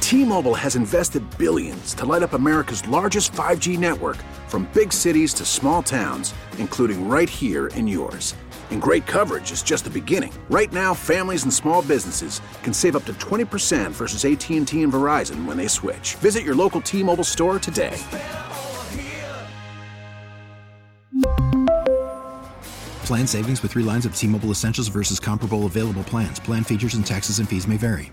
T-Mobile has invested billions to light up America's largest 5G network, from big cities to small towns, including right here in yours. And great coverage is just the beginning. Right now, families and small businesses can save up to 20% versus AT&T and Verizon when they switch. Visit your local T-Mobile store today. Plan savings with 3 lines of T-Mobile Essentials versus comparable available plans. Plan features and taxes and fees may vary.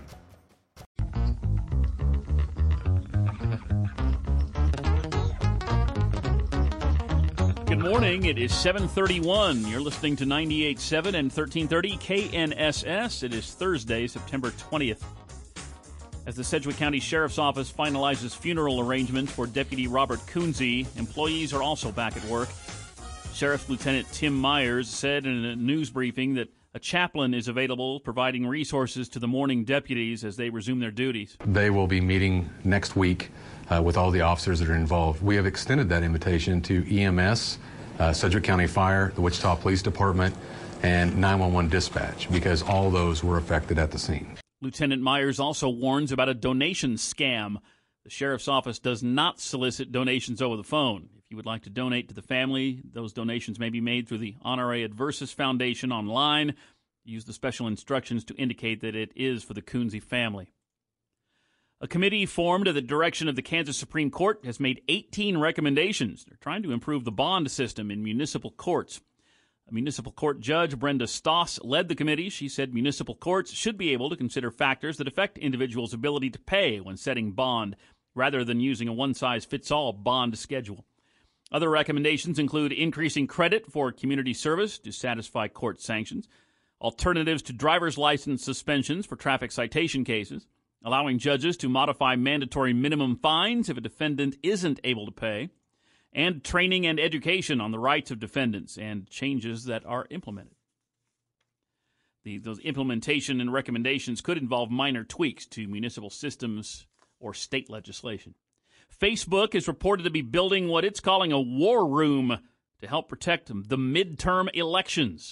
Good morning. It is 7:31. You're listening to 98.7 and 1330 KNSS. It is Thursday, September 20th. As the Sedgwick County Sheriff's Office finalizes funeral arrangements for Deputy Robert Coonsey, employees are also back at work. Sheriff Lieutenant Tim Myers said in a news briefing that a chaplain is available, providing resources to the mourning deputies as they resume their duties. They will be meeting next week with all the officers that are involved. We have extended that invitation to EMS, Sedgwick County Fire, the Wichita Police Department, and 911 dispatch, because all those were affected at the scene. Lieutenant Myers also warns about a donation scam. The Sheriff's Office does not solicit donations over the phone. If you would like to donate to the family, those donations may be made through the Honore Adversus Foundation online. Use the special instructions to indicate that it is for the Coonsey family. A committee formed at the direction of the Kansas Supreme Court has made 18 recommendations. They're trying to improve the bond system in municipal courts. A municipal court judge, Brenda Stoss, led the committee. She said municipal courts should be able to consider factors that affect individuals' ability to pay when setting bond, rather than using a one-size-fits-all bond schedule. Other recommendations include increasing credit for community service to satisfy court sanctions, alternatives to driver's license suspensions for traffic citation cases, allowing judges to modify mandatory minimum fines if a defendant isn't able to pay, and training and education on the rights of defendants and changes that are implemented. Those implementation and recommendations could involve minor tweaks to municipal systems or state legislation. Facebook is reported to be building what it's calling a war room to help protect the midterm elections.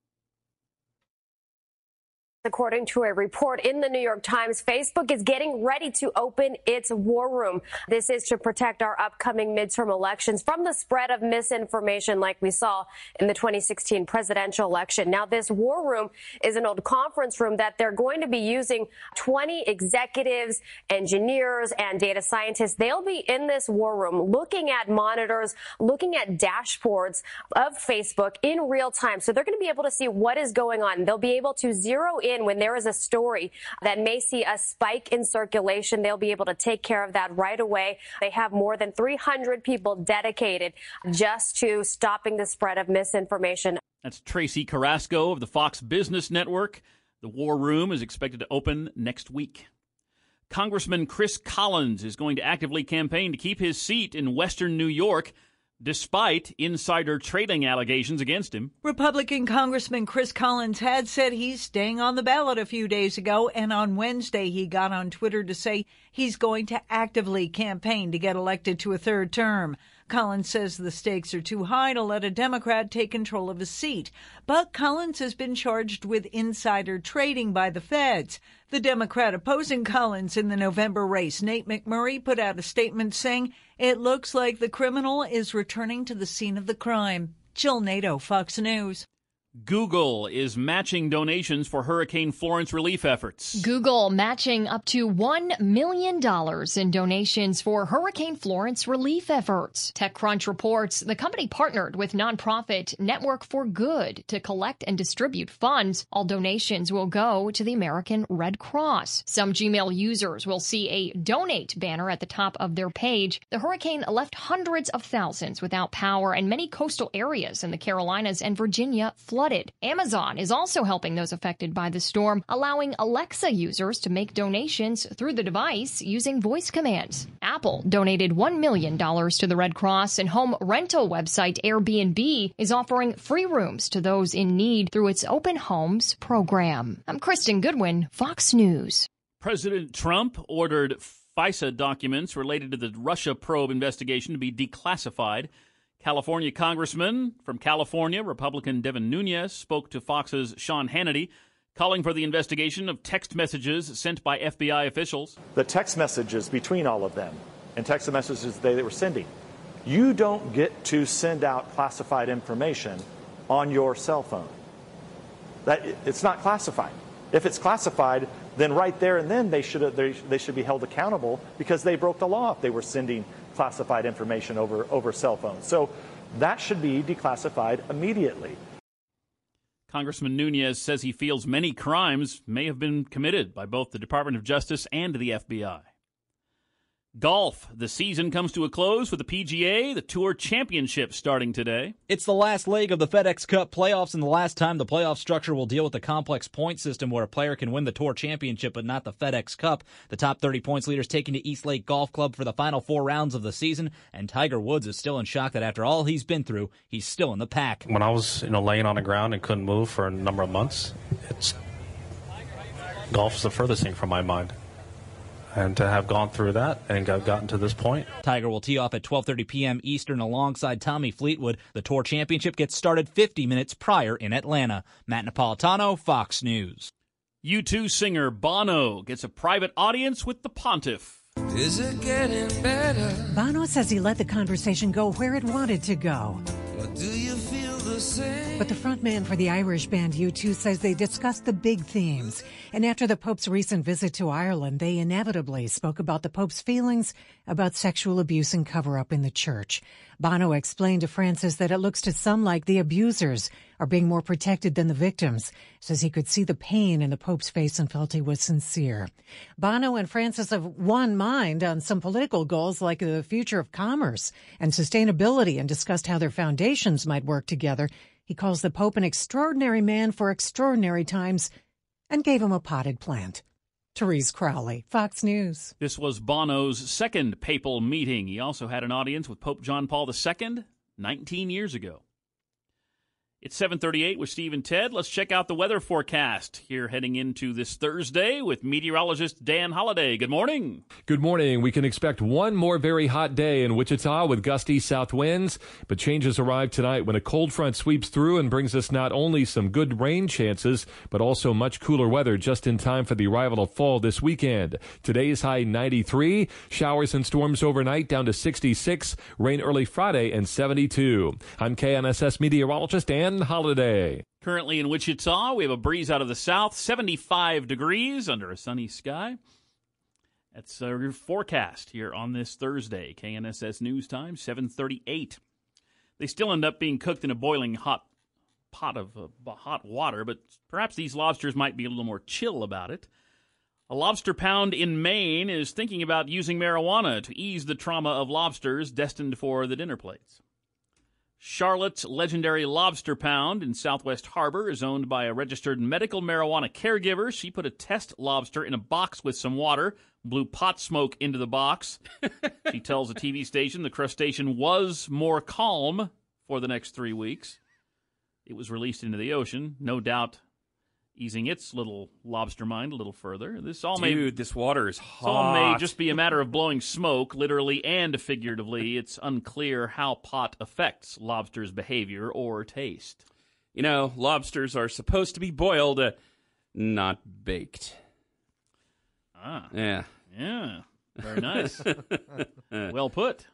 According to a report in the New York Times, Facebook is getting ready to open its war room. This is to protect our upcoming midterm elections from the spread of misinformation like we saw in the 2016 presidential election. Now, this war room is an old conference room that they're going to be using. 20 executives, engineers, and data scientists. They'll be in this war room looking at monitors, looking at dashboards of Facebook in real time. So they're going to be able to see what is going on. They'll be able to zero in when there is a story that may see a spike in circulation. They'll be able to take care of that right away. They have more than 300 people dedicated just to stopping the spread of misinformation. That's Tracy Carrasco of the Fox Business Network. The war room is expected to open next week. Congressman Chris Collins is going to actively campaign to keep his seat in Western New York, despite insider trading allegations against him. Republican Congressman Chris Collins had said he's staying on the ballot a few days ago, and on Wednesday he got on Twitter to say he's going to actively campaign to get elected to a third term. Collins says the stakes are too high to let a Democrat take control of his seat. But Collins has been charged with insider trading by the feds. The Democrat opposing Collins in the November race, Nate McMurray, put out a statement saying it looks like the criminal is returning to the scene of the crime. Jill Nato, Fox News. Google is matching donations for Hurricane Florence relief efforts. Google matching up to $1 million in donations for Hurricane Florence relief efforts. TechCrunch reports the company partnered with nonprofit Network for Good to collect and distribute funds. All donations will go to the American Red Cross. Some Gmail users will see a donate banner at the top of their page. The hurricane left hundreds of thousands without power, and many coastal areas in the Carolinas and Virginia flooded. Amazon is also helping those affected by the storm, allowing Alexa users to make donations through the device using voice commands. Apple donated $1 million to the Red Cross, and home rental website Airbnb is offering free rooms to those in need through its Open Homes program. I'm Kristen Goodwin, Fox News. President Trump ordered FISA documents related to the Russia probe investigation to be declassified. California Congressman from California, Republican Devin Nunes, spoke to Fox's Sean Hannity calling for the investigation of text messages sent by FBI officials. The text messages between all of them and text messages they were sending. You don't get to send out classified information on your cell phone. It's not classified. If it's classified, then right there and then they should be held accountable because they broke the law if they were sending classified information over cell phones. So that should be declassified immediately. Congressman Nunes says he feels many crimes may have been committed by both the Department of Justice and the FBI. Golf. The season comes to a close with the PGA, the Tour Championship starting today. It's the last leg of the FedEx Cup playoffs and the last time the playoff structure will deal with the complex point system where a player can win the Tour Championship but not the FedEx Cup. The top 30 points leaders taking to East Lake Golf Club for the final 4 rounds of the season, and Tiger Woods is still in shock that after all he's been through, he's still in the pack. When I was laying on the ground and couldn't move for a number of months, golf's the furthest thing from my mind. And to have gone through that and have gotten to this point. Tiger will tee off at 12:30 p.m. Eastern alongside Tommy Fleetwood. The Tour Championship gets started 50 minutes prior in Atlanta. Matt Napolitano, Fox News. U2 singer Bono gets a private audience with the Pontiff. Is it getting better? Bono says he let the conversation go where it wanted to go. Or do you feel the same? But the frontman for the Irish band U2 says they discussed the big themes. And after the Pope's recent visit to Ireland, they inevitably spoke about the Pope's feelings about sexual abuse and cover-up in the church. Bono explained to Francis that it looks to some like the abusers are being more protected than the victims. Says he could see the pain in the Pope's face and felt he was sincere. Bono and Francis have one mind on some political goals like the future of commerce and sustainability and discussed how their foundations might work together. He calls the Pope an extraordinary man for extraordinary times and gave him a potted plant. Therese Crowley, Fox News. This was Bono's second papal meeting. He also had an audience with Pope John Paul II 19 years ago. It's 7:38 with Steve and Ted. Let's check out the weather forecast here heading into this Thursday with meteorologist Dan Holliday. Good morning. Good morning. We can expect one more very hot day in Wichita with gusty south winds, but changes arrive tonight when a cold front sweeps through and brings us not only some good rain chances, but also much cooler weather just in time for the arrival of fall this weekend. Today's high 93, showers and storms overnight down to 66, rain early Friday and 72. I'm KNSS meteorologist Dan Holiday. Currently in Wichita, we have a breeze out of the south, 75 degrees under a sunny sky. That's your forecast here on this Thursday. KNSS News Time, 7:38. They still end up being cooked in a boiling hot pot of hot water, but perhaps these lobsters might be a little more chill about it. A lobster pound in Maine is thinking about using marijuana to ease the trauma of lobsters destined for the dinner plates. Charlotte's legendary Lobster Pound in Southwest Harbor is owned by a registered medical marijuana caregiver. She put a test lobster in a box with some water, blew pot smoke into the box. She tells a TV station the crustacean was more calm for the next 3 weeks. It was released into the ocean, no doubt easing its little lobster mind a little further. This water is hot. This all may just be a matter of blowing smoke, literally and figuratively. It's unclear how pot affects lobsters' behavior or taste. You know, lobsters are supposed to be boiled, not baked. Ah. Yeah. Yeah. Very nice. Well put.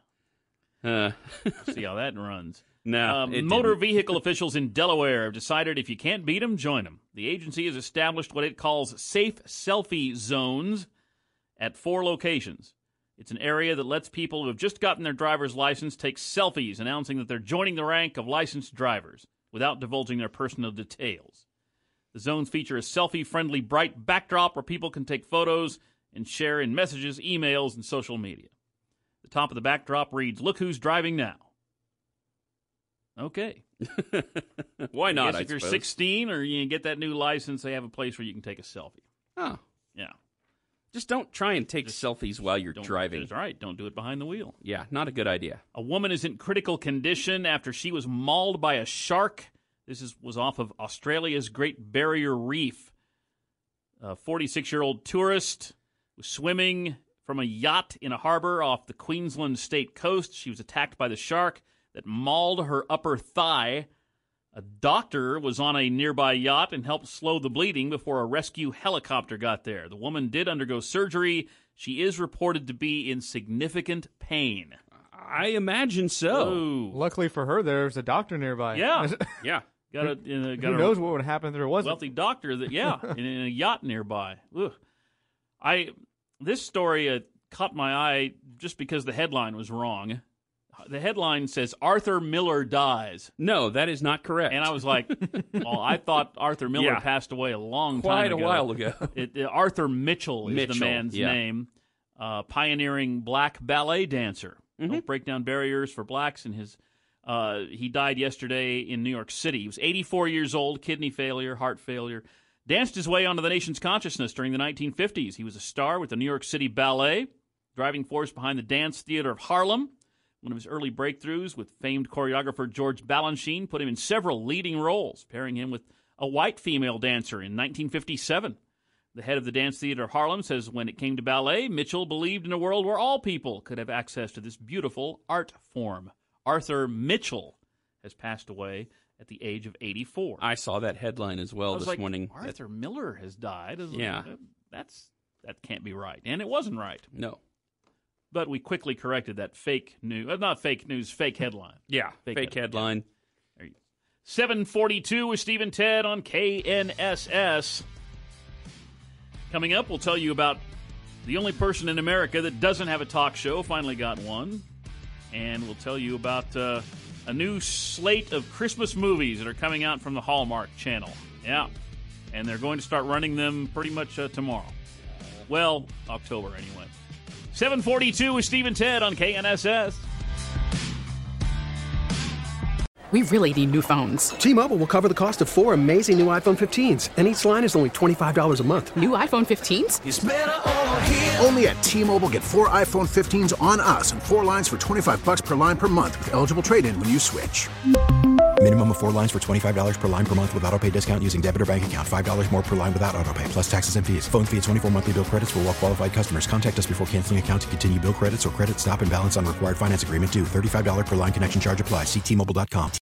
See how that runs. No, motor vehicle officials in Delaware have decided if you can't beat them, join them. The agency has established what it calls safe selfie zones at 4 locations. It's an area that lets people who have just gotten their driver's license take selfies announcing that they're joining the rank of licensed drivers without divulging their personal details. The zones feature a selfie-friendly bright backdrop where people can take photos and share in messages, emails, and social media. The top of the backdrop reads, "Look who's driving now." Okay. Why not, I guess if you're 16 or you get that new license, they have a place where you can take a selfie. Oh. Yeah. Just don't try and take selfies while you're driving. That's right. Don't do it behind the wheel. Yeah, not a good idea. A woman is in critical condition after she was mauled by a shark. This was off of Australia's Great Barrier Reef. A 46-year-old tourist was swimming from a yacht in a harbor off the Queensland state coast. She was attacked by the shark that mauled her upper thigh. A doctor was on a nearby yacht and helped slow the bleeding before a rescue helicopter got there. The woman did undergo surgery. She is reported to be in significant pain. I imagine so. Ooh. Luckily for her, there's a doctor nearby. Yeah. Yeah. Who knows what would happen if there wasn't? Wealthy doctor that, in a yacht nearby. Ugh. This story caught my eye just because the headline was wrong. The headline says, Arthur Miller dies. No, that is not correct. And I was like, well, I thought Arthur Miller passed away a long time ago. Quite a while ago. Arthur Mitchell is the man's name. Pioneering black ballet dancer. Helped break down barriers for blacks. And he died yesterday in New York City. He was 84 years old, kidney failure, heart failure. Danced his way onto the nation's consciousness during the 1950s. He was a star with the New York City Ballet, driving force behind the Dance Theater of Harlem. One of his early breakthroughs with famed choreographer George Balanchine put him in several leading roles, pairing him with a white female dancer in 1957. The head of the Dance Theater of Harlem says when it came to ballet, Mitchell believed in a world where all people could have access to this beautiful art form. Arthur Mitchell has passed away at the age of 84. I saw that headline as well this morning. Arthur Miller has died. Yeah. That can't be right. And it wasn't right. No. But we quickly corrected that fake news. Not fake news, fake headline. Yeah, fake headline. There you go. 742 with Steve and Ted on KNSS. Coming up, we'll tell you about the only person in America that doesn't have a talk show, finally got one. And we'll tell you about a new slate of Christmas movies that are coming out from the Hallmark Channel. Yeah. And they're going to start running them pretty much tomorrow. Well, October anyway. 742 with Steve and Ted on KNSS. We really need new phones. T-Mobile will cover the cost of 4 amazing new iPhone 15s, and each line is only $25 a month. New iPhone 15s? It's better over here. Only at T-Mobile, get 4 iPhone 15s on us and 4 lines for $25 per line per month with eligible trade-in when you switch. Minimum of 4 lines for $25 per line per month with autopay discount using debit or bank account. $5 more per line without autopay, plus taxes and fees. Phone fee at 24 monthly bill credits for well-qualified customers. Contact us before canceling account to continue bill credits or credit stop and balance on required finance agreement due. $35 per line connection charge applies. See T-Mobile.com.